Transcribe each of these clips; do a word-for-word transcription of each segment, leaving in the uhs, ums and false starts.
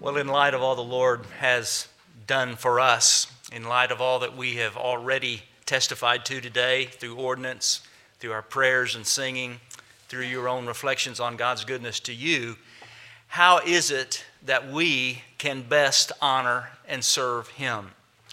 Well, in light of all the Lord has done for us, in light of all that we have already testified to today through ordinance, through our prayers and singing, through your own reflections on God's goodness to you, how is it that we can best honor and serve Him?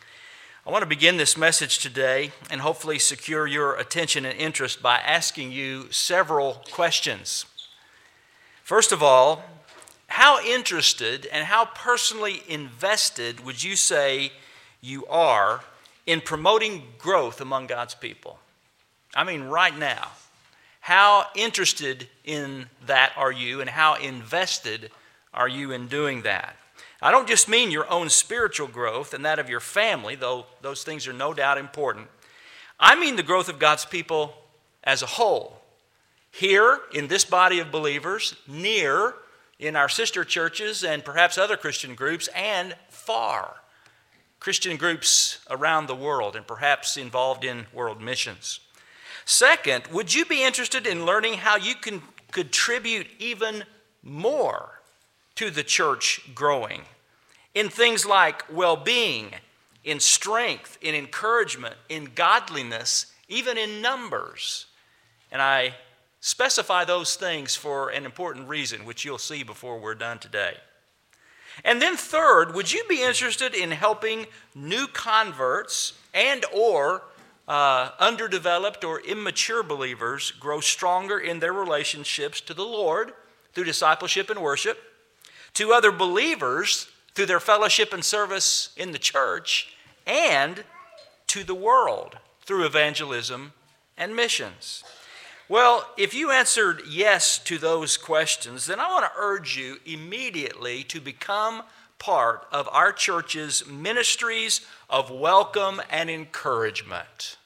I want to begin this message today and hopefully secure your attention and interest by asking you several questions. First of all, how interested and how personally invested would you say you are in promoting growth among God's people? I mean, right now. How interested in that are you, and how invested are you in doing that? I don't just mean your own spiritual growth and that of your family, though those things are no doubt important. I mean the growth of God's people as a whole. Here in this body of believers, near in our sister churches and perhaps other Christian groups, and far Christian groups around the world and perhaps involved in world missions. Second, would you be interested in learning how you can contribute even more to the church growing in things like well-being, in strength, in encouragement, in godliness, even in numbers? And I specify those things for an important reason, which you'll see before we're done today. And then third, would you be interested in helping new converts and or uh, underdeveloped or immature believers grow stronger in their relationships to the Lord through discipleship and worship, to other believers through their fellowship and service in the church, and to the world through evangelism and missions? Well, if you answered yes to those questions, then I want to urge you immediately to become part of our church's ministries of welcome and encouragement.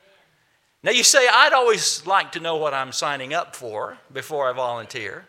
Now you say, I'd always like to know what I'm signing up for before I volunteer.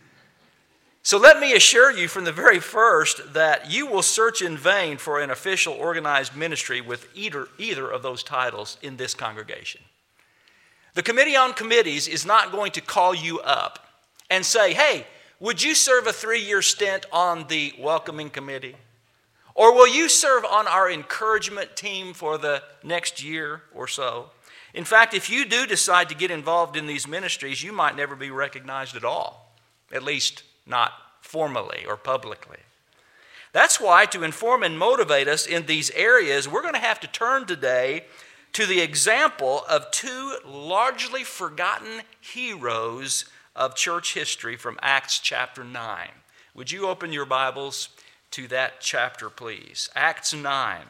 So let me assure you from the very first that you will search in vain for an official organized ministry with either, either of those titles in this congregation. The Committee on Committees is not going to call you up and say, hey, would you serve a three-year stint on the welcoming committee? Or will you serve on our encouragement team for the next year or so? In fact, if you do decide to get involved in these ministries, you might never be recognized at all, at least not formally or publicly. That's why, to inform and motivate us in these areas, we're going to have to turn today to the example of two largely forgotten heroes of church history from Acts chapter nine. Would you open your Bibles to that chapter, please? Acts nine.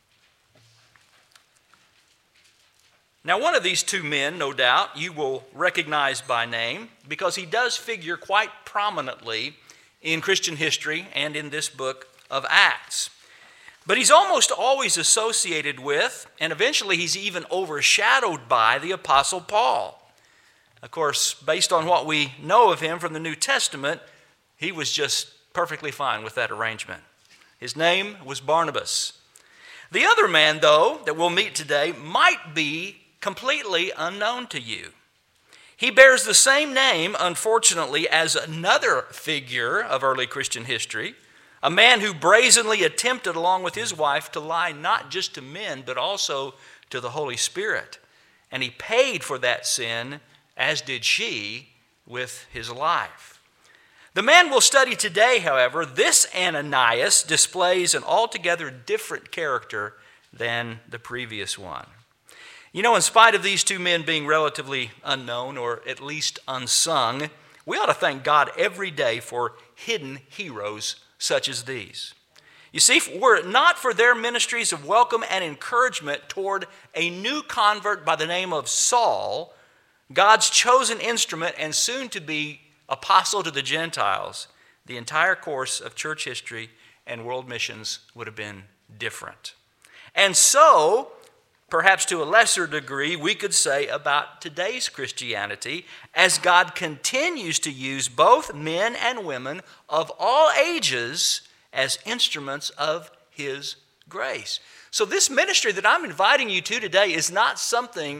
Now, one of these two men, no doubt, you will recognize by name because he does figure quite prominently in Christian history and in this book of Acts. But he's almost always associated with, and eventually he's even overshadowed by, the Apostle Paul. Of course, based on what we know of him from the New Testament, he was just perfectly fine with that arrangement. His name was Barnabas. The other man, though, that we'll meet today might be completely unknown to you. He bears the same name, unfortunately, as another figure of early Christian history, a man who brazenly attempted, along with his wife, to lie not just to men, but also to the Holy Spirit. And he paid for that sin, as did she, with his life. The man we'll study today, however, this Ananias, displays an altogether different character than the previous one. You know, in spite of these two men being relatively unknown, or at least unsung, we ought to thank God every day for hidden heroes such as these. You see, were it not for their ministries of welcome and encouragement toward a new convert by the name of Saul, God's chosen instrument and soon to be apostle to the Gentiles, the entire course of church history and world missions would have been different. And so, perhaps to a lesser degree, we could say about today's Christianity, as God continues to use both men and women of all ages as instruments of His grace. So this ministry that I'm inviting you to today is not something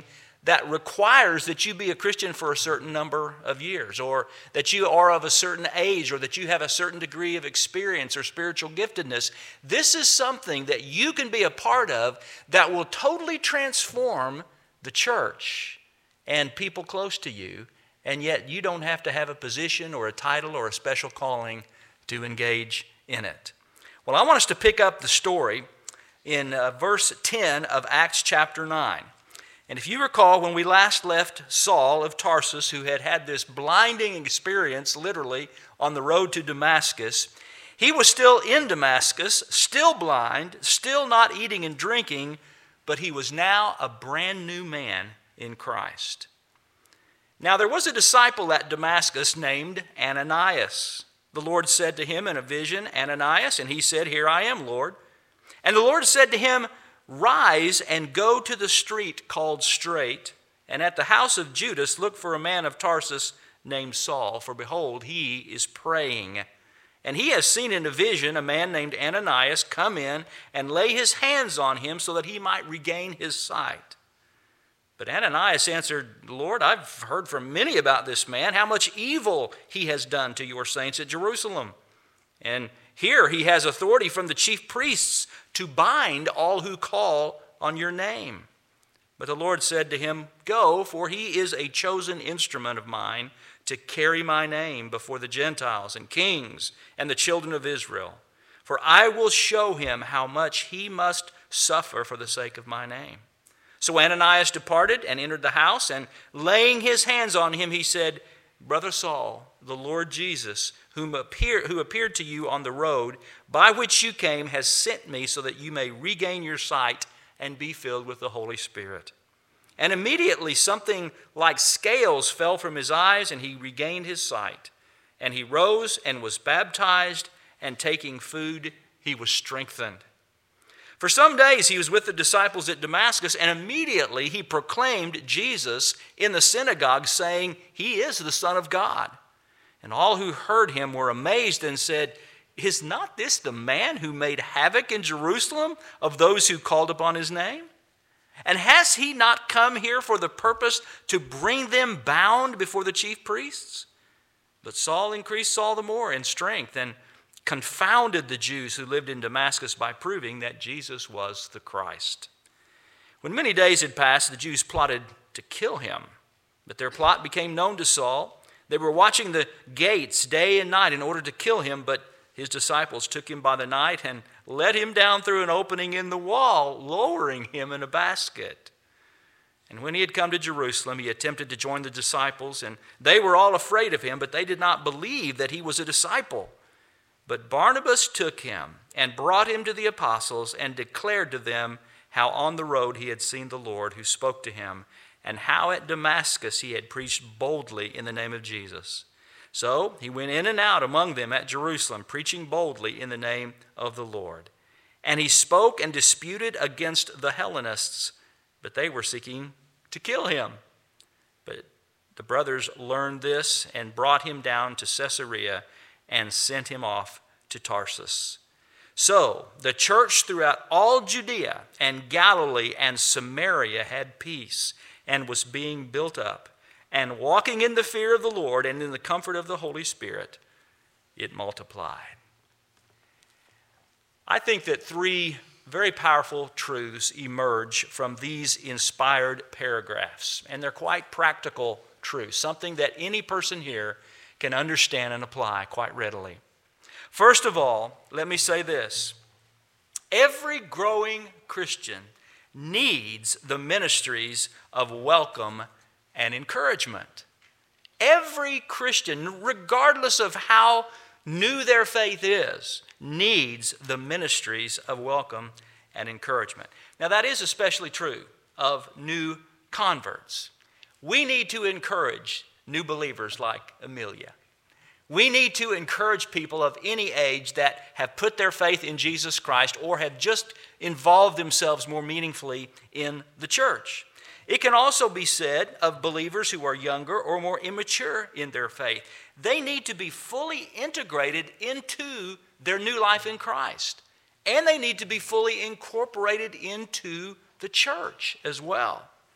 that requires that you be a Christian for a certain number of years, or that you are of a certain age, or that you have a certain degree of experience or spiritual giftedness. This is something that you can be a part of that will totally transform the church and people close to you, and yet you don't have to have a position or a title or a special calling to engage in it. Well, I want us to pick up the story in uh, verse ten of Acts chapter nine. And if you recall, when we last left Saul of Tarsus, who had had this blinding experience literally on the road to Damascus, he was still in Damascus, still blind, still not eating and drinking, but he was now a brand new man in Christ. Now there was a disciple at Damascus named Ananias. The Lord said to him in a vision, Ananias, and he said, Here I am, Lord. And the Lord said to him, Rise and go to the street called Straight, and at the house of Judas look for a man of Tarsus named Saul, for behold, he is praying. And he has seen in a vision a man named Ananias come in and lay his hands on him so that he might regain his sight. But Ananias answered, Lord, I've heard from many about this man, how much evil he has done to your saints at Jerusalem. And here he has authority from the chief priests to bind all who call on your name. But the Lord said to him, Go, for he is a chosen instrument of mine to carry my name before the Gentiles and kings and the children of Israel. For I will show him how much he must suffer for the sake of my name. So Ananias departed and entered the house, and laying his hands on him, he said, Brother Saul, the Lord Jesus, whom appear, who appeared to you on the road by which you came, has sent me so that you may regain your sight and be filled with the Holy Spirit. And immediately something like scales fell from his eyes, and he regained his sight. And he rose and was baptized, and taking food, he was strengthened. For some days he was with the disciples at Damascus, and immediately he proclaimed Jesus in the synagogue, saying, He is the Son of God. And all who heard him were amazed and said, Is not this the man who made havoc in Jerusalem of those who called upon his name? And has he not come here for the purpose to bring them bound before the chief priests? But Saul increased all the more in strength and confounded the Jews who lived in Damascus by proving that Jesus was the Christ. When many days had passed, the Jews plotted to kill him. But their plot became known to Saul. They were watching the gates day and night in order to kill him, but his disciples took him by the night and let him down through an opening in the wall, lowering him in a basket. And when he had come to Jerusalem, he attempted to join the disciples, and they were all afraid of him, but they did not believe that he was a disciple. But Barnabas took him and brought him to the apostles and declared to them how on the road he had seen the Lord who spoke to him, and how at Damascus he had preached boldly in the name of Jesus. So he went in and out among them at Jerusalem, preaching boldly in the name of the Lord. And he spoke and disputed against the Hellenists, but they were seeking to kill him. But the brothers learned this and brought him down to Caesarea and sent him off to Tarsus. So the church throughout all Judea and Galilee and Samaria had peace and was being built up, and walking in the fear of the Lord and in the comfort of the Holy Spirit, it multiplied. I think that three very powerful truths emerge from these inspired paragraphs, and they're quite practical truths, something that any person here can understand and apply quite readily. First of all, let me say this. Every growing Christian needs the ministries of welcome and encouragement. Every Christian, regardless of how new their faith is, needs the ministries of welcome and encouragement. Now, that is especially true of new converts. We need to encourage new believers like Amelia. We need to encourage people of any age that have put their faith in Jesus Christ or have just involved themselves more meaningfully in the church. It can also be said of believers who are younger or more immature in their faith. They need to be fully integrated into their new life in Christ. And they need to be fully incorporated into the church as well.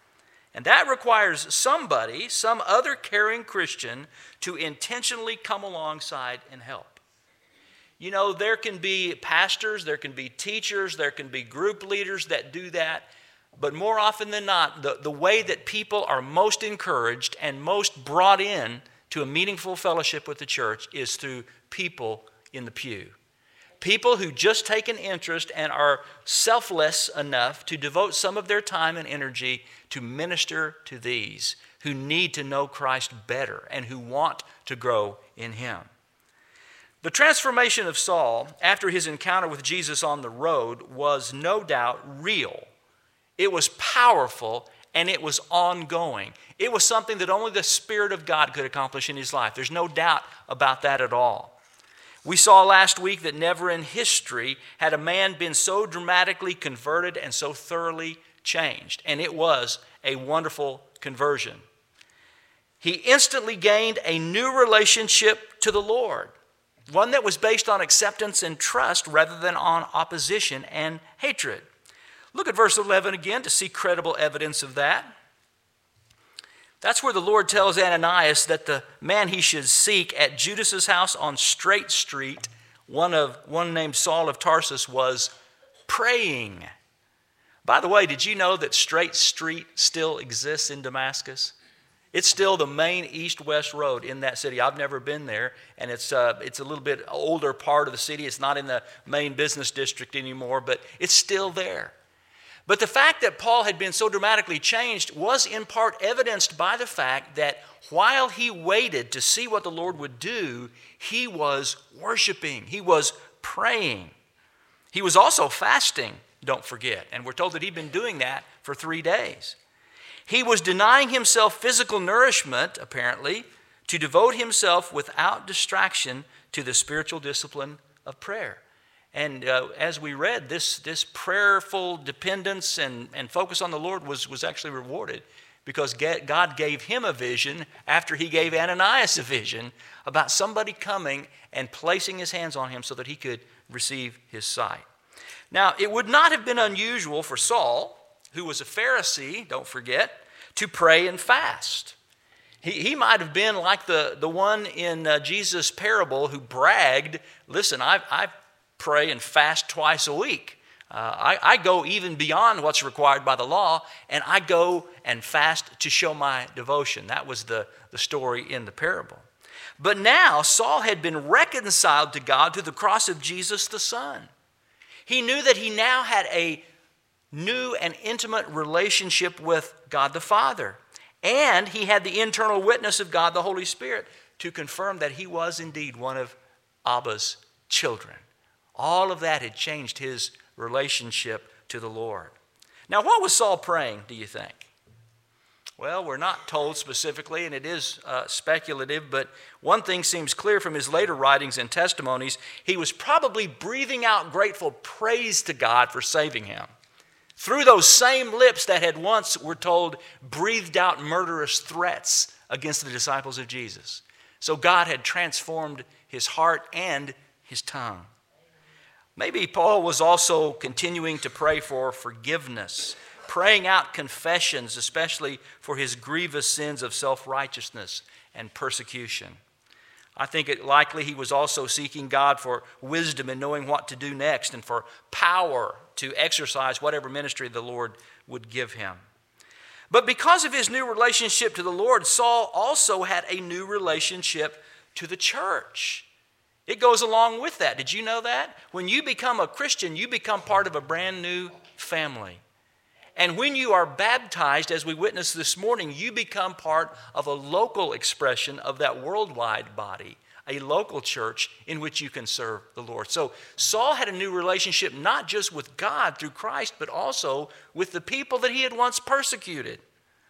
And that requires somebody, some other caring Christian, to intentionally come alongside and help. You know, there can be pastors, there can be teachers, there can be group leaders that do that. But more often than not, the, the way that people are most encouraged and most brought in to a meaningful fellowship with the church is through people in the pew. People who just take an interest and are selfless enough to devote some of their time and energy to minister to these who need to know Christ better and who want to grow in Him. The transformation of Saul after his encounter with Jesus on the road was no doubt real. It was powerful and it was ongoing. It was something that only the Spirit of God could accomplish in his life. There's no doubt about that at all. We saw last week that never in history had a man been so dramatically converted and so thoroughly changed. And it was a wonderful conversion. He instantly gained a new relationship to the Lord, one that was based on acceptance and trust rather than on opposition and hatred. Look at verse eleven again to see credible evidence of that. That's where the Lord tells Ananias that the man he should seek at Judas's house on Straight Street, one of one named Saul of Tarsus, was praying. By the way, did you know that Straight Street still exists in Damascus? It's still the main east-west road in that city. I've never been there, and it's uh, it's a little bit older part of the city. It's not in the main business district anymore, but it's still there. But the fact that Paul had been so dramatically changed was in part evidenced by the fact that while he waited to see what the Lord would do, he was worshiping. He was praying. He was also fasting, don't forget. And we're told that he'd been doing that for three days. He was denying himself physical nourishment, apparently, to devote himself without distraction to the spiritual discipline of prayer. And uh, as we read, this, this prayerful dependence and, and focus on the Lord was, was actually rewarded because God gave him a vision after he gave Ananias a vision about somebody coming and placing his hands on him so that he could receive his sight. Now, it would not have been unusual for Saul, who was a Pharisee, don't forget, to pray and fast. He, he might have been like the, the one in uh, Jesus' parable who bragged, listen, I've, I've pray and fast twice a week. Uh, I, I go even beyond what's required by the law, and I go and fast to show my devotion. That was the, the story in the parable. But now Saul had been reconciled to God through the cross of Jesus the Son. He knew that he now had a new and intimate relationship with God the Father. And he had the internal witness of God the Holy Spirit to confirm that he was indeed one of Abba's children. All of that had changed his relationship to the Lord. Now, what was Saul praying, do you think? Well, we're not told specifically, and it is uh, speculative, but one thing seems clear from his later writings and testimonies. He was probably breathing out grateful praise to God for saving him through those same lips that had once, we're told, breathed out murderous threats against the disciples of Jesus. So God had transformed his heart and his tongue. Maybe Paul was also continuing to pray for forgiveness, praying out confessions, especially for his grievous sins of self-righteousness and persecution. I think it likely he was also seeking God for wisdom in knowing what to do next and for power to exercise whatever ministry the Lord would give him. But because of his new relationship to the Lord, Saul also had a new relationship to the church. It goes along with that. Did you know that? When you become a Christian, you become part of a brand new family. And when you are baptized, as we witnessed this morning, you become part of a local expression of that worldwide body, a local church in which you can serve the Lord. So Saul had a new relationship not just with God through Christ, but also with the people that he had once persecuted.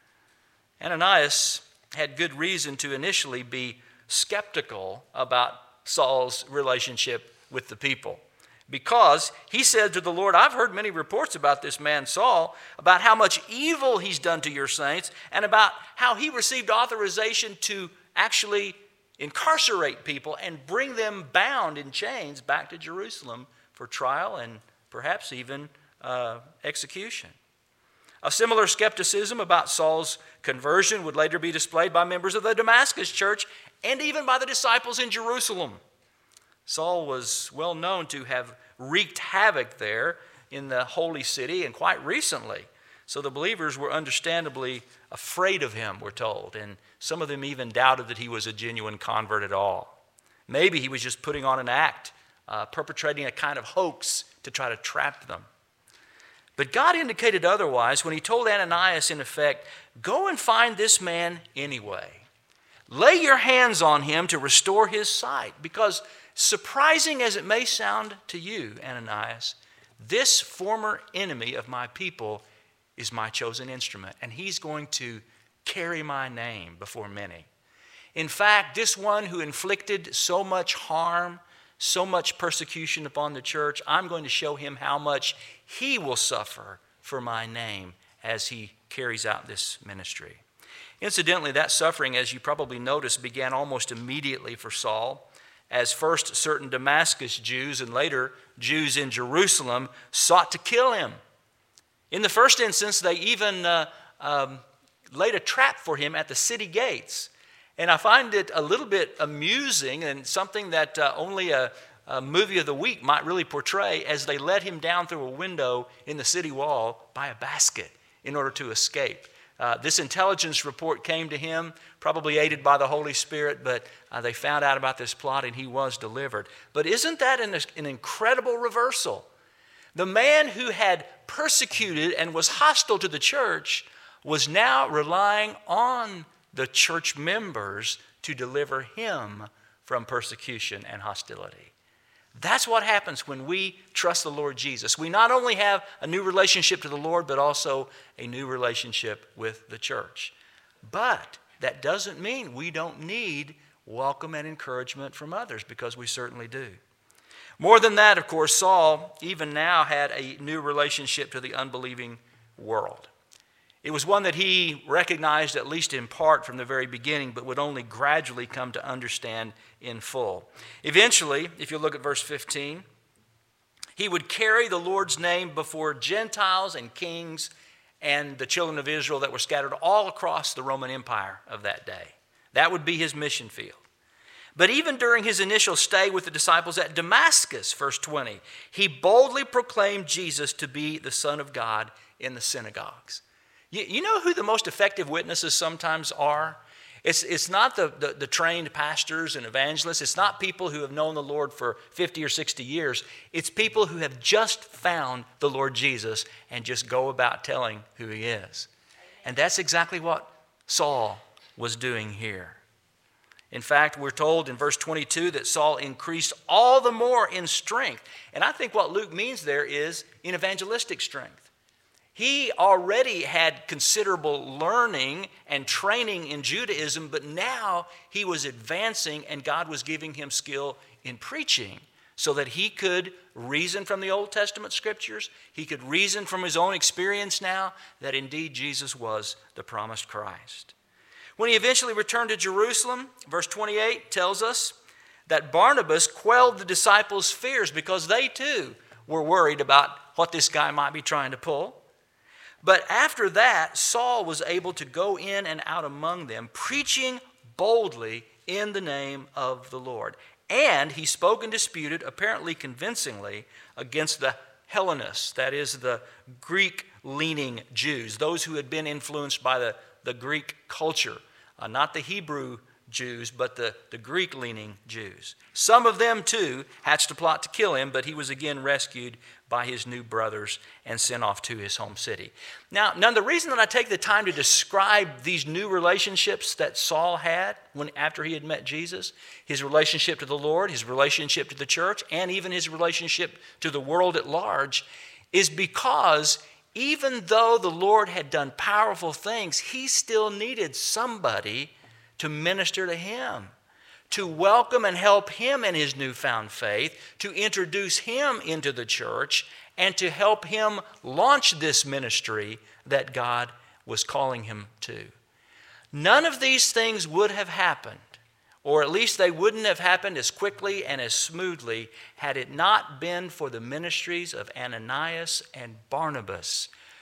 Ananias had good reason to initially be skeptical about Saul's relationship with the people, because he said to the Lord, I've heard many reports about this man Saul, about how much evil he's done to your saints, and about how he received authorization to actually incarcerate people and bring them bound in chains back to Jerusalem for trial and perhaps even uh, execution. A similar skepticism about Saul's conversion would later be displayed by members of the Damascus church and even by the disciples in Jerusalem. Saul was well known to have wreaked havoc there in the holy city and quite recently. So the believers were understandably afraid of him, we're told, and some of them even doubted that he was a genuine convert at all. Maybe he was just putting on an act, uh, perpetrating a kind of hoax to try to trap them. But God indicated otherwise when he told Ananias, in effect, go and find this man anyway. Lay your hands on him to restore his sight. Because surprising as it may sound to you, Ananias, this former enemy of my people is my chosen instrument, and he's going to carry my name before many. In fact, this one who inflicted so much harm, so much persecution upon the church, I'm going to show him how much he will suffer for my name as he carries out this ministry. Incidentally, that suffering, as you probably noticed, began almost immediately for Saul, as first certain Damascus Jews and later Jews in Jerusalem sought to kill him. In the first instance, they even uh, um, laid a trap for him at the city gates. And I find it a little bit amusing and something that uh, only a, a movie of the week might really portray, as they let him down through a window in the city wall by a basket in order to escape. Uh, this intelligence report came to him, probably aided by the Holy Spirit, but uh, they found out about this plot and he was delivered. But isn't that an, an incredible reversal? The man who had persecuted and was hostile to the church was now relying on the church members to deliver him from persecution and hostility. That's what happens when we trust the Lord Jesus. We not only have a new relationship to the Lord, but also a new relationship with the church. But that doesn't mean we don't need welcome and encouragement from others, because we certainly do. More than that, of course, Saul even now had a new relationship to the unbelieving world. It was one that he recognized, at least in part, from the very beginning, but would only gradually come to understand in full. Eventually, if you look at verse fifteen, he would carry the Lord's name before Gentiles and kings and the children of Israel that were scattered all across the Roman Empire of that day. That would be his mission field. But even during his initial stay with the disciples at Damascus, verse twenty, he boldly proclaimed Jesus to be the Son of God in the synagogues. You, you know who the most effective witnesses sometimes are? It's, it's not the, the, the trained pastors and evangelists. It's not people who have known the Lord for fifty or sixty years. It's people who have just found the Lord Jesus and just go about telling who he is. And that's exactly what Saul was doing here. In fact, we're told in verse twenty-two that Saul increased all the more in strength. And I think what Luke means there is in evangelistic strength. He already had considerable learning and training in Judaism, but now he was advancing and God was giving him skill in preaching so that he could reason from the Old Testament scriptures. He could reason from his own experience now that indeed Jesus was the promised Christ. When he eventually returned to Jerusalem, verse twenty-eight tells us that Barnabas quelled the disciples' fears because they too were worried about what this guy might be trying to pull. But after that, Saul was able to go in and out among them, preaching boldly in the name of the Lord. And he spoke and disputed, apparently convincingly, against the Hellenists, that is, the Greek-leaning Jews, those who had been influenced by the, the Greek culture. Uh, not the Hebrew Jews, but the, the Greek-leaning Jews. Some of them, too, hatched a plot to kill him, but he was again rescued by his new brothers and sent off to his home city. Now, now the reason that I take the time to describe these new relationships that Saul had when after he had met Jesus, his relationship to the Lord, his relationship to the church, and even his relationship to the world at large, is because even though the Lord had done powerful things, he still needed somebody to minister to him, to welcome and help him in his newfound faith, to introduce him into the church, and to help him launch this ministry that God was calling him to. None of these things would have happened, or at least they wouldn't have happened as quickly and as smoothly had it not been for the ministries of Ananias and Barnabas,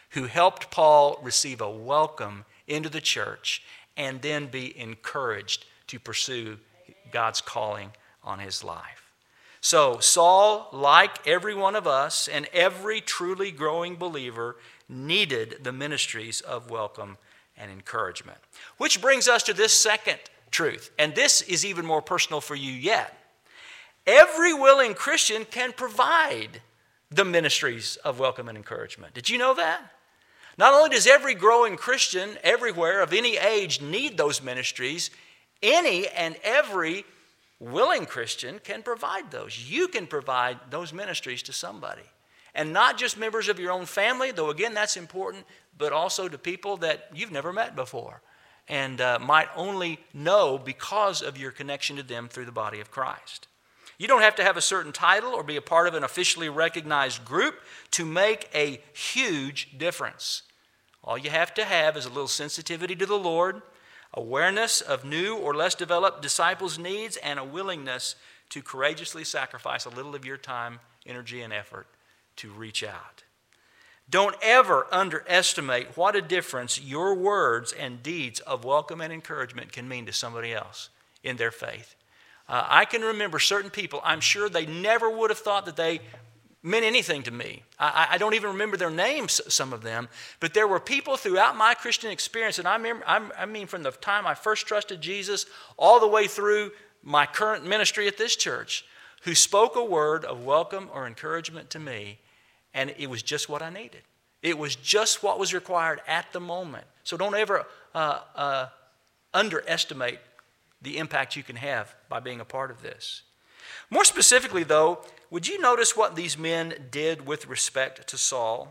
who helped Paul receive a welcome into the church and then be encouraged to pursue God's calling on his life. So Saul, like every one of us and every truly growing believer, needed the ministries of welcome and encouragement. Which brings us to this second truth, and this is even more personal for you yet. Every willing Christian can provide the ministries of welcome and encouragement. Did you know that? Not only does every growing Christian everywhere of any age need those ministries, any and every willing Christian can provide those. You can provide those ministries to somebody. And not just members of your own family, though again that's important, but also to people that you've never met before and uh, might only know because of your connection to them through the body of Christ. You don't have to have a certain title or be a part of an officially recognized group to make a huge difference. All you have to have is a little sensitivity to the Lord, awareness of new or less developed disciples' needs, and a willingness to courageously sacrifice a little of your time, energy, and effort to reach out. Don't ever underestimate what a difference your words and deeds of welcome and encouragement can mean to somebody else in their faith. Uh, I can remember certain people, I'm sure they never would have thought that they meant anything to me. I, I don't even remember their names, some of them, but there were people throughout my Christian experience, and I, remember, I mean from the time I first trusted Jesus all the way through my current ministry at this church, who spoke a word of welcome or encouragement to me, and it was just what I needed. It was just what was required at the moment. So don't ever uh, uh, underestimate the impact you can have by being a part of this. More specifically, though, would you notice what these men did with respect to Saul?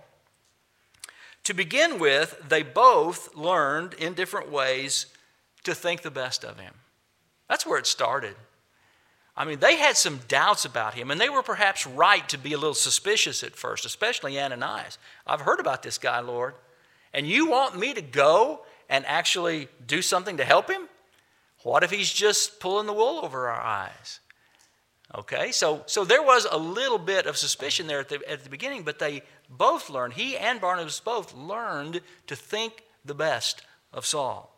To begin with, they both learned in different ways to think the best of him. That's where it started. I mean, they had some doubts about him, and they were perhaps right to be a little suspicious at first, especially Ananias. I've heard about this guy, Lord, and you want me to go and actually do something to help him? What if he's just pulling the wool over our eyes? Okay, so, so there was a little bit of suspicion there at the, at the beginning, but they both learned, he and Barnabas both learned to think the best of Saul.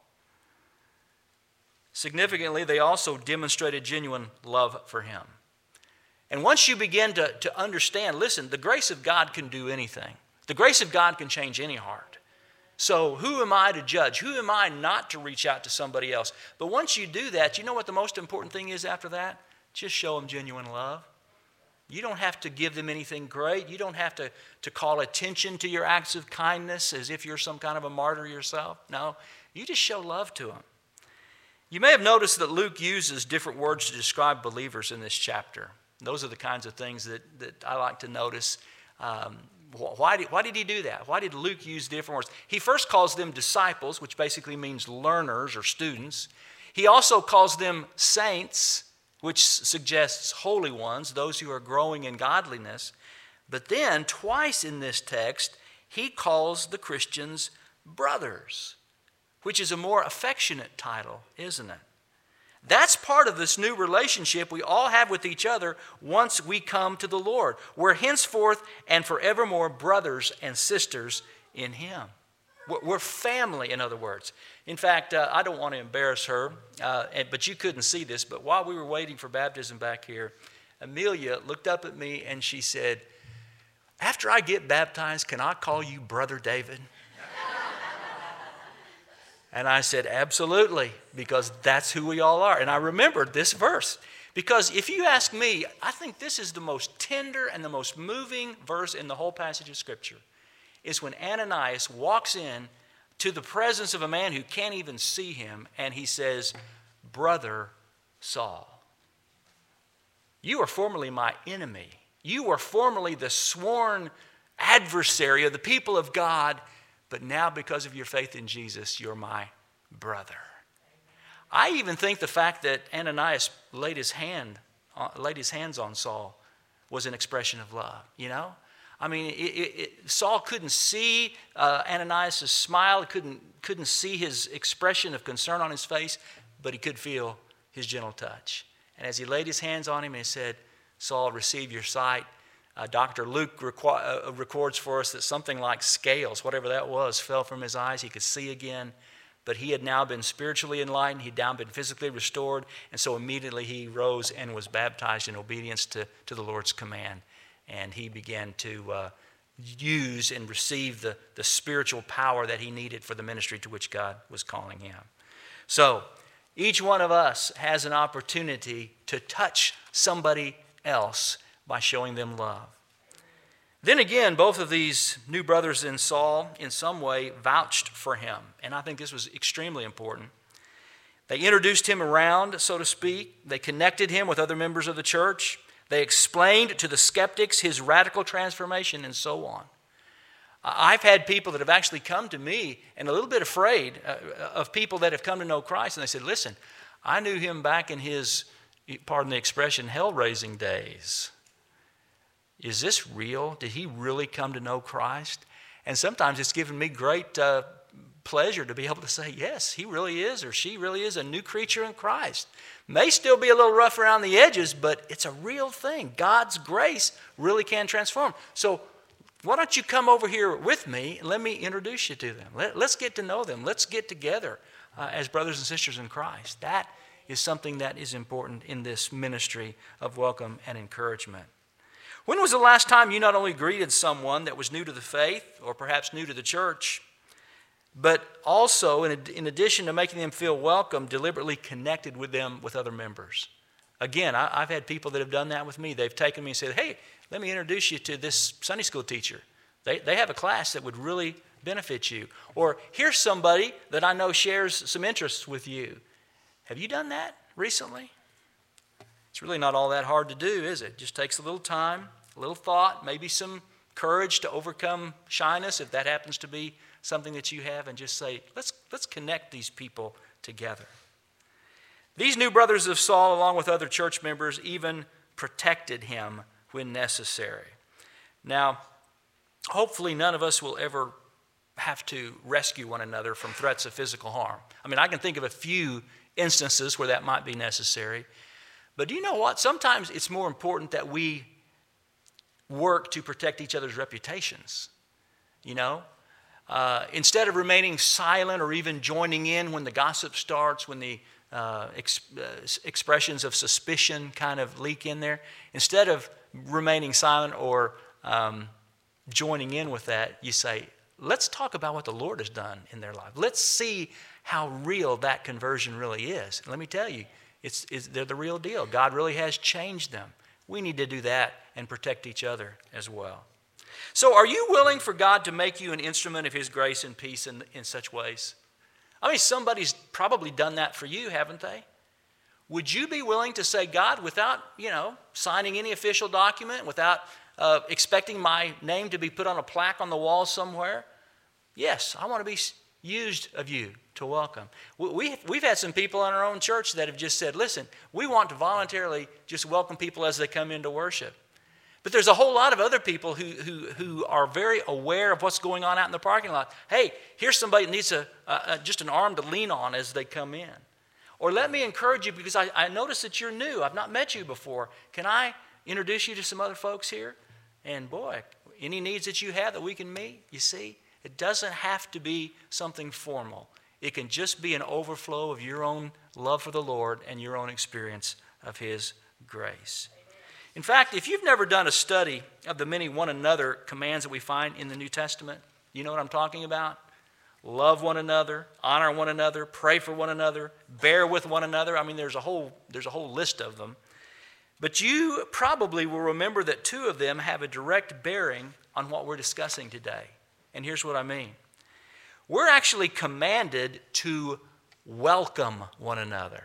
Significantly, they also demonstrated genuine love for him. And once you begin to, to understand, listen, the grace of God can do anything. The grace of God can change any heart. So who am I to judge? Who am I not to reach out to somebody else? But once you do that, you know what the most important thing is after that? Just show them genuine love. You don't have to give them anything great. You don't have to, to call attention to your acts of kindness as if you're some kind of a martyr yourself. No, you just show love to them. You may have noticed that Luke uses different words to describe believers in this chapter. Those are the kinds of things that, that I like to notice. Um, why, did, why did he do that? Why did Luke use different words? He first calls them disciples, which basically means learners or students. He also calls them saints, which suggests holy ones, those who are growing in godliness. But then, twice in this text, he calls the Christians brothers, which is a more affectionate title, isn't it? That's part of this new relationship we all have with each other once we come to the Lord. We're henceforth and forevermore brothers and sisters in Him. We're family, in other words. In fact, uh, I don't want to embarrass her, uh, and, but you couldn't see this, but while we were waiting for baptism back here, Amelia looked up at me and she said, "After I get baptized, can I call you Brother David?" And I said, absolutely, because that's who we all are. And I remembered this verse. Because if you ask me, I think this is the most tender and the most moving verse in the whole passage of Scripture. Is when Ananias walks in to the presence of a man who can't even see him, and he says, "Brother Saul, you were formerly my enemy. You were formerly the sworn adversary of the people of God, but now because of your faith in Jesus, you're my brother." I even think the fact that Ananias laid his hand, uh, laid his hands on Saul was an expression of love, you know? I mean, it, it, it, Saul couldn't see uh, Ananias' smile, couldn't, couldn't see his expression of concern on his face, but he could feel his gentle touch. And as he laid his hands on him and said, "Saul, receive your sight," Uh, Doctor Luke requ- uh, records for us that something like scales, whatever that was, fell from his eyes. He could see again. But he had now been spiritually enlightened. He'd now been physically restored. And so immediately he rose and was baptized in obedience to, to the Lord's command. And he began to uh, use and receive the, the spiritual power that he needed for the ministry to which God was calling him. So each one of us has an opportunity to touch somebody else by showing them love. Then again, both of these new brothers in Saul, in some way, vouched for him. And I think this was extremely important. They introduced him around, so to speak. They connected him with other members of the church. They explained to the skeptics his radical transformation and so on. I've had people that have actually come to me and a little bit afraid of people that have come to know Christ. And they said, listen, I knew him back in his, pardon the expression, hell-raising days. Is this real? Did he really come to know Christ? And sometimes it's given me great uh, pleasure to be able to say, yes, he really is, or she really is a new creature in Christ. May still be a little rough around the edges, but it's a real thing. God's grace really can transform. So why don't you come over here with me and let me introduce you to them. Let, let's get to know them. Let's get together uh, as brothers and sisters in Christ. That is something that is important in this ministry of welcome and encouragement. When was the last time you not only greeted someone that was new to the faith or perhaps new to the church, but also, in, in addition to making them feel welcome, deliberately connected with them with other members? Again, I, I've had people that have done that with me. They've taken me and said, hey, let me introduce you to this Sunday school teacher. They, they have a class that would really benefit you. Or here's somebody that I know shares some interests with you. Have you done that recently? It's really not all that hard to do, is it? Just takes a little time, a little thought, maybe some courage to overcome shyness, if that happens to be something that you have, and just say, let's, let's connect these people together. These new brothers of Saul, along with other church members, even protected him when necessary. Now, hopefully none of us will ever have to rescue one another from threats of physical harm. I mean, I can think of a few instances where that might be necessary. But do you know what? Sometimes it's more important that we work to protect each other's reputations. You know? Uh, instead of remaining silent or even joining in when the gossip starts, when the uh, ex- uh, expressions of suspicion kind of leak in there, instead of remaining silent or um, joining in with that, you say, let's talk about what the Lord has done in their life. Let's see how real that conversion really is. And let me tell you, it's, it's, they're the real deal. God really has changed them. We need to do that and protect each other as well. So are you willing for God to make you an instrument of his grace and peace in, in such ways? I mean, somebody's probably done that for you, haven't they? Would you be willing to say, God, without, you know, signing any official document, without uh, expecting my name to be put on a plaque on the wall somewhere? Yes, I want to be used of you to welcome. We, we've had some people in our own church that have just said, listen, we want to voluntarily just welcome people as they come into worship. But there's a whole lot of other people who, who, who are very aware of what's going on out in the parking lot. Hey, here's somebody that needs a, a, just an arm to lean on as they come in. Or let me encourage you because I, I notice that you're new. I've not met you before. Can I introduce you to some other folks here? And boy, any needs that you have that we can meet, you see, it doesn't have to be something formal. It can just be an overflow of your own love for the Lord and your own experience of his grace. In fact, if you've never done a study of the many one another commands that we find in the New Testament, you know what I'm talking about? Love one another, honor one another, pray for one another, bear with one another. I mean, there's a whole, there's a whole list of them. But you probably will remember that two of them have a direct bearing on what we're discussing today. And here's what I mean. We're actually commanded to welcome one another.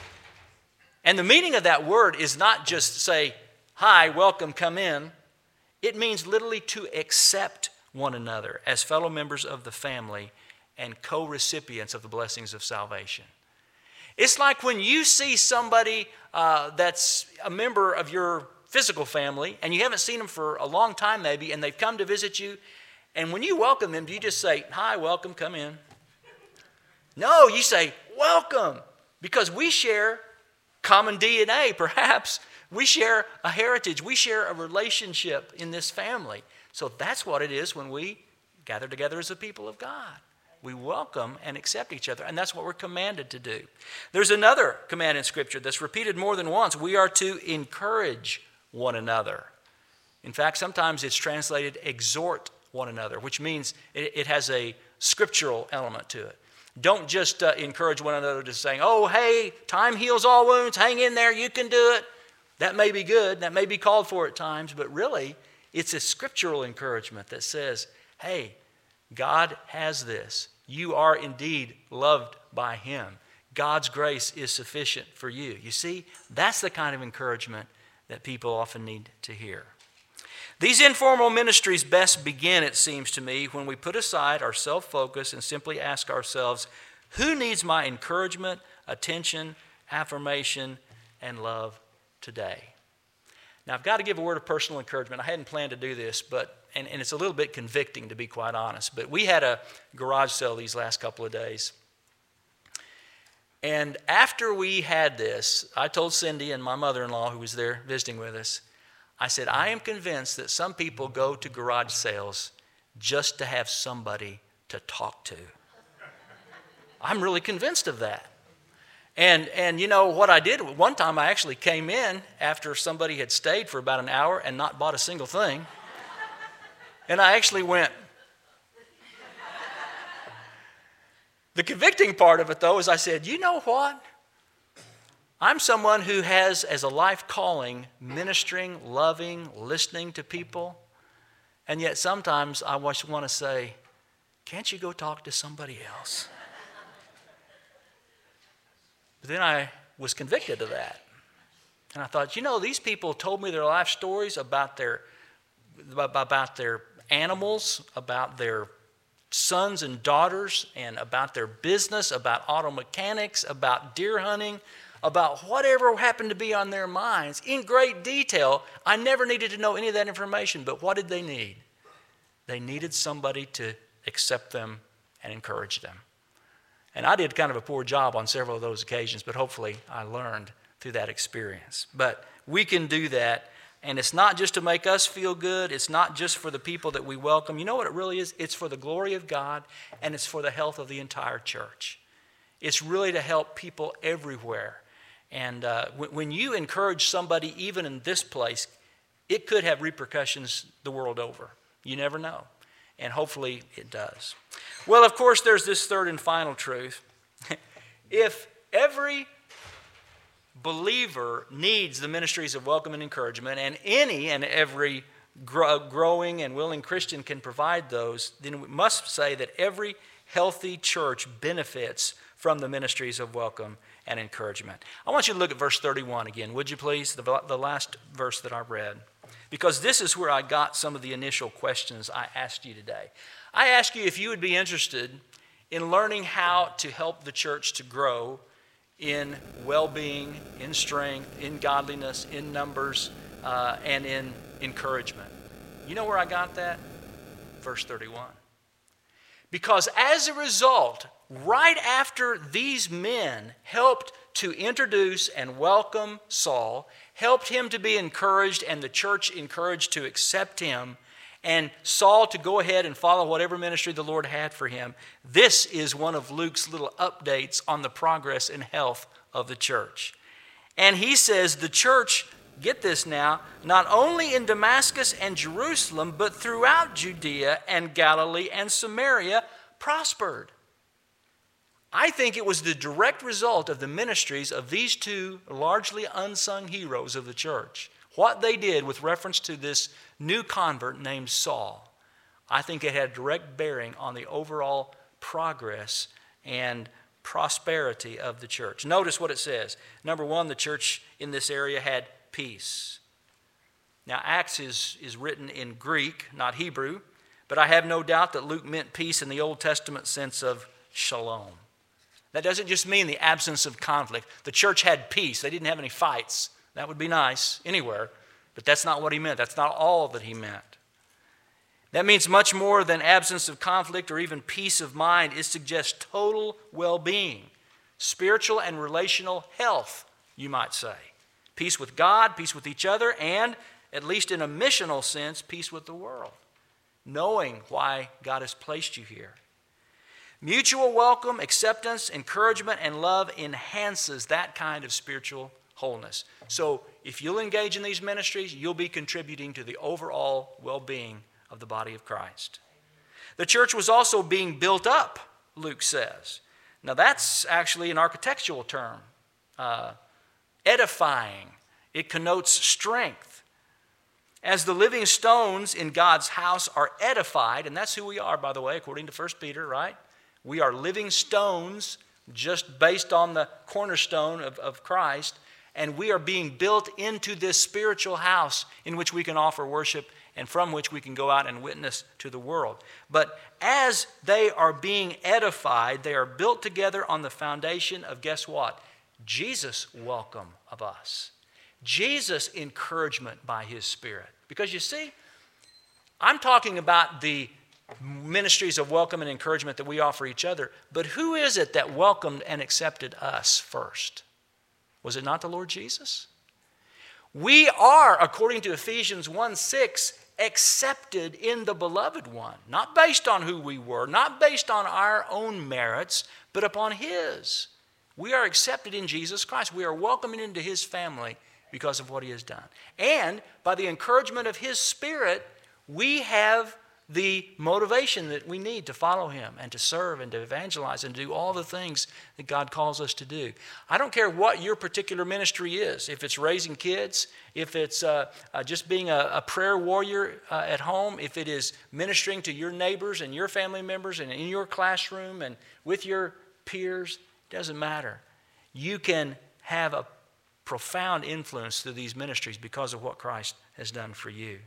And the meaning of that word is not just say, hi, welcome, come in. It means literally to accept one another as fellow members of the family and co-recipients of the blessings of salvation. It's like when you see somebody uh, that's a member of your physical family and you haven't seen them for a long time maybe, and they've come to visit you, and when you welcome them, do you just say, hi, welcome, come in? No, you say, welcome, because we share common D N A, perhaps. We share a heritage. We share a relationship in this family. So that's what it is when we gather together as a people of God. We welcome and accept each other, and that's what we're commanded to do. There's another command in Scripture that's repeated more than once. We are to encourage one another. In fact, sometimes it's translated exhort one another, which means it, it has a scriptural element to it. Don't just uh, encourage one another to saying, oh, hey, time heals all wounds, hang in there, you can do it. That may be good, that may be called for at times, but really it's a scriptural encouragement that says, hey, God has this. You are indeed loved by Him. God's grace is sufficient for you. You see, that's the kind of encouragement that people often need to hear. These informal ministries best begin, it seems to me, when we put aside our self-focus and simply ask ourselves, who needs my encouragement, attention, affirmation, and love today? Now, I've got to give a word of personal encouragement. I hadn't planned to do this, but and, and it's a little bit convicting, to be quite honest. But we had a garage sale these last couple of days. And after we had this, I told Cindy and my mother-in-law, who was there visiting with us, I said, I am convinced that some people go to garage sales just to have somebody to talk to. I'm really convinced of that. And, and you know what I did? One time I actually came in after somebody had stayed for about an hour and not bought a single thing. And I actually went. The convicting part of it, though, is I said, you know what? I'm someone who has as a life calling ministering, loving, listening to people. And yet sometimes I want to say, can't you go talk to somebody else? But then I was convicted of that. And I thought, you know, these people told me their life stories about their, about their animals, about their sons and daughters, and about their business, about auto mechanics, about deer hunting, about whatever happened to be on their minds in great detail. I never needed to know any of that information, but what did they need? They needed somebody to accept them and encourage them. And I did kind of a poor job on several of those occasions, but hopefully I learned through that experience. But we can do that, and it's not just to make us feel good. It's not just for the people that we welcome. You know what it really is? It's for the glory of God, and it's for the health of the entire church. It's really to help people everywhere. And uh, w- when you encourage somebody, even in this place, it could have repercussions the world over. You never know. And hopefully it does. Well, of course, there's this third and final truth. If every believer needs the ministries of welcome and encouragement, and any and every grow, growing and willing Christian can provide those, then we must say that every healthy church benefits from the ministries of welcome and encouragement. I want you to look at verse thirty-one again, would you please? The, the last verse that I read. Because this is where I got some of the initial questions I asked you today. I asked you if you would be interested in learning how to help the church to grow in well-being, in strength, in godliness, in numbers, uh, and in encouragement. You know where I got that? Verse thirty-one. Because as a result, right after these men helped to introduce and welcome Saul, helped him to be encouraged, and the church encouraged to accept him, and Saul to go ahead and follow whatever ministry the Lord had for him, this is one of Luke's little updates on the progress and health of the church. And he says the church, get this now, not only in Damascus and Jerusalem, but throughout Judea and Galilee and Samaria prospered. I think it was the direct result of the ministries of these two largely unsung heroes of the church. What they did with reference to this new convert named Saul, I think it had direct bearing on the overall progress and prosperity of the church. Notice what it says. Number one, the church in this area had peace. Now, Acts is, is written in Greek, not Hebrew, but I have no doubt that Luke meant peace in the Old Testament sense of shalom. That doesn't just mean the absence of conflict. The church had peace. They didn't have any fights. That would be nice anywhere, but that's not what he meant. That's not all that he meant. That means much more than absence of conflict or even peace of mind. It suggests total well-being, spiritual and relational health you might say. Peace with God, peace with each other, and, at least in a missional sense, peace with the world, knowing why God has placed you here. Mutual welcome, acceptance, encouragement, and love enhances that kind of spiritual wholeness. So if you'll engage in these ministries, you'll be contributing to the overall well-being of the body of Christ. The church was also being built up, Luke says. Now that's actually an architectural term. Uh, edifying. It connotes strength. As the living stones in God's house are edified, and that's who we are, by the way, according to First Peter, right? We are living stones just based on the cornerstone of, of Christ, and we are being built into this spiritual house in which we can offer worship and from which we can go out and witness to the world. But as they are being edified, they are built together on the foundation of, guess what? Jesus' welcome of us. Jesus' encouragement by His Spirit. Because you see, I'm talking about the ministries of welcome and encouragement that we offer each other, but who is it that welcomed and accepted us first? Was it not the Lord Jesus? We are, according to Ephesians one six, accepted in the Beloved One, not based on who we were, not based on our own merits, but upon His. We are accepted in Jesus Christ. We are welcomed into His family because of what He has done. And by the encouragement of His Spirit, we have the motivation that we need to follow Him and to serve and to evangelize and to do all the things that God calls us to do. I don't care what your particular ministry is, if it's raising kids, if it's uh, uh, just being a, a prayer warrior uh, at home, if it is ministering to your neighbors and your family members and in your classroom and with your peers, it doesn't matter. You can have a profound influence through these ministries because of what Christ has done for you.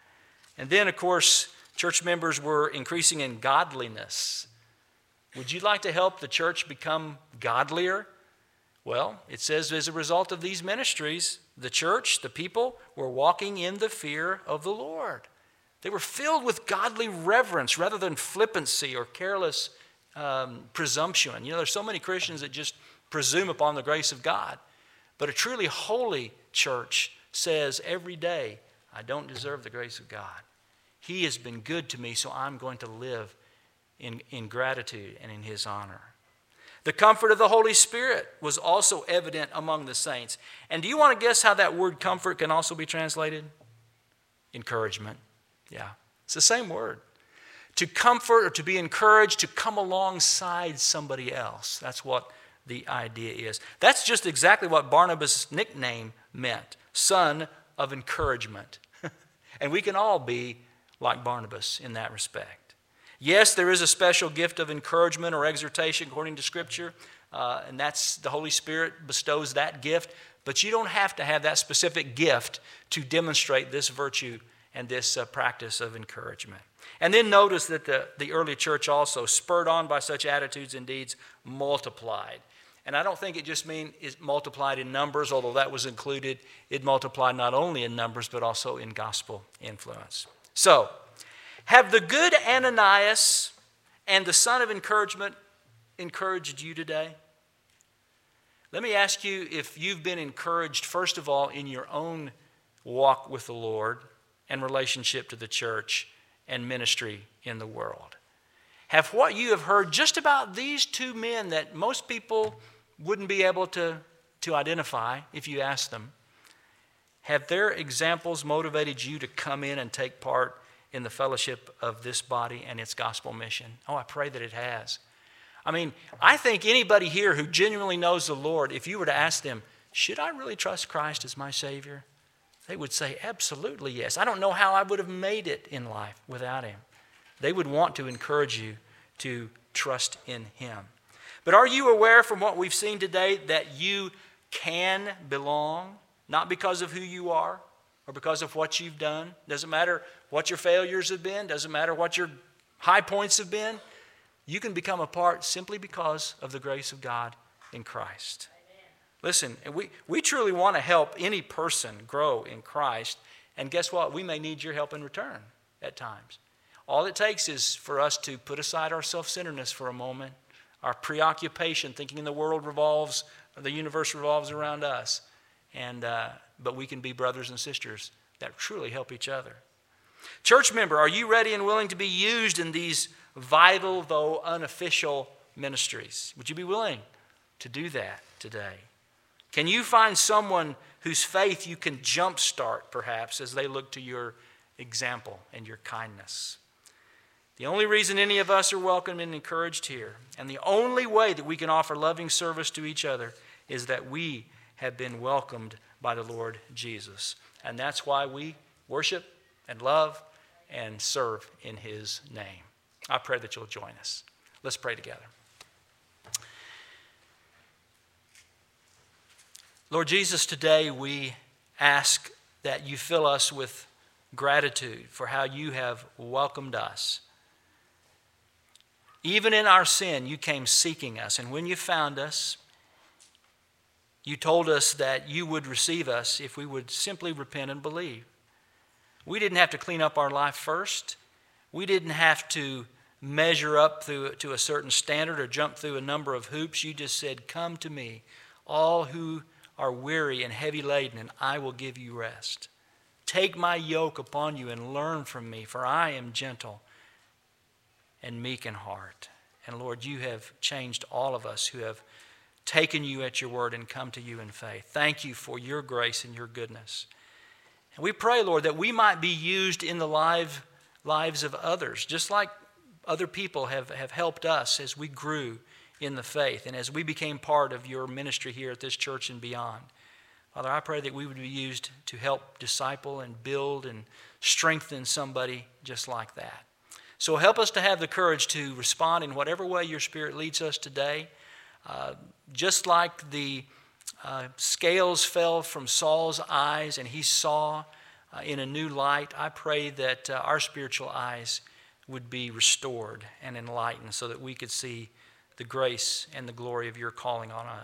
And then, of course, church members were increasing in godliness. Would you like to help the church become godlier? Well, it says as a result of these ministries, the church, the people, were walking in the fear of the Lord. They were filled with godly reverence rather than flippancy or careless um, presumption. You know, there's so many Christians that just presume upon the grace of God. But a truly holy church says every day, I don't deserve the grace of God. He has been good to me, so I'm going to live in, in gratitude and in His honor. The comfort of the Holy Spirit was also evident among the saints. And do you want to guess how that word comfort can also be translated? Encouragement. Yeah, it's the same word. To comfort or to be encouraged, to come alongside somebody else. That's what the idea is. That's just exactly what Barnabas' nickname meant, son of encouragement. And we can all be like Barnabas in that respect. Yes, there is a special gift of encouragement or exhortation according to Scripture, uh, and that's the Holy Spirit bestows that gift, but you don't have to have that specific gift to demonstrate this virtue and this uh, practice of encouragement. And then notice that the, the early church also, spurred on by such attitudes and deeds, multiplied. And I don't think it just means it multiplied in numbers, although that was included. It multiplied not only in numbers, but also in gospel influence. So, have the good Ananias and the son of encouragement encouraged you today? Let me ask you if you've been encouraged, first of all, in your own walk with the Lord and relationship to the church and ministry in the world. Have what you have heard just about these two men that most people wouldn't be able to, to identify if you asked them, have their examples motivated you to come in and take part in the fellowship of this body and its gospel mission? Oh, I pray that it has. I mean, I think anybody here who genuinely knows the Lord, if you were to ask them, should I really trust Christ as my Savior? They would say, absolutely yes. I don't know how I would have made it in life without Him. They would want to encourage you to trust in Him. But are you aware from what we've seen today that you can belong, not because of who you are or because of what you've done? Doesn't matter what your failures have been. Doesn't matter what your high points have been. You can become a part simply because of the grace of God in Christ. Amen. Listen, we, we truly want to help any person grow in Christ. And guess what? We may need your help in return at times. All it takes is for us to put aside our self-centeredness for a moment, our preoccupation, thinking the world revolves The universe revolves around us. And uh, but we can be brothers and sisters that truly help each other. Church member, are you ready and willing to be used in these vital, though unofficial ministries? Would you be willing to do that today? Can you find someone whose faith you can jumpstart, perhaps, as they look to your example and your kindness? The only reason any of us are welcome and encouraged here, and the only way that we can offer loving service to each other, is that we have been welcomed by the Lord Jesus. And that's why we worship and love and serve in His name. I pray that you'll join us. Let's pray together. Lord Jesus, today we ask that you fill us with gratitude for how you have welcomed us. Even in our sin, you came seeking us, and when you found us, you told us that you would receive us if we would simply repent and believe. We didn't have to clean up our life first. We didn't have to measure up through, to a certain standard or jump through a number of hoops. You just said, come to me, all who are weary and heavy laden, and I will give you rest. Take my yoke upon you and learn from me, for I am gentle and meek in heart. And Lord, you have changed all of us who have taken you at your word and come to you in faith. Thank you for your grace and your goodness. And we pray, Lord, that we might be used in the live, lives of others, just like other people have, have helped us as we grew in the faith and as we became part of your ministry here at this church and beyond. Father, I pray that we would be used to help disciple and build and strengthen somebody just like that. So help us to have the courage to respond in whatever way your Spirit leads us today. Uh, just like the uh, scales fell from Saul's eyes and he saw uh, in a new light, I pray that uh, our spiritual eyes would be restored and enlightened so that we could see the grace and the glory of your calling on us.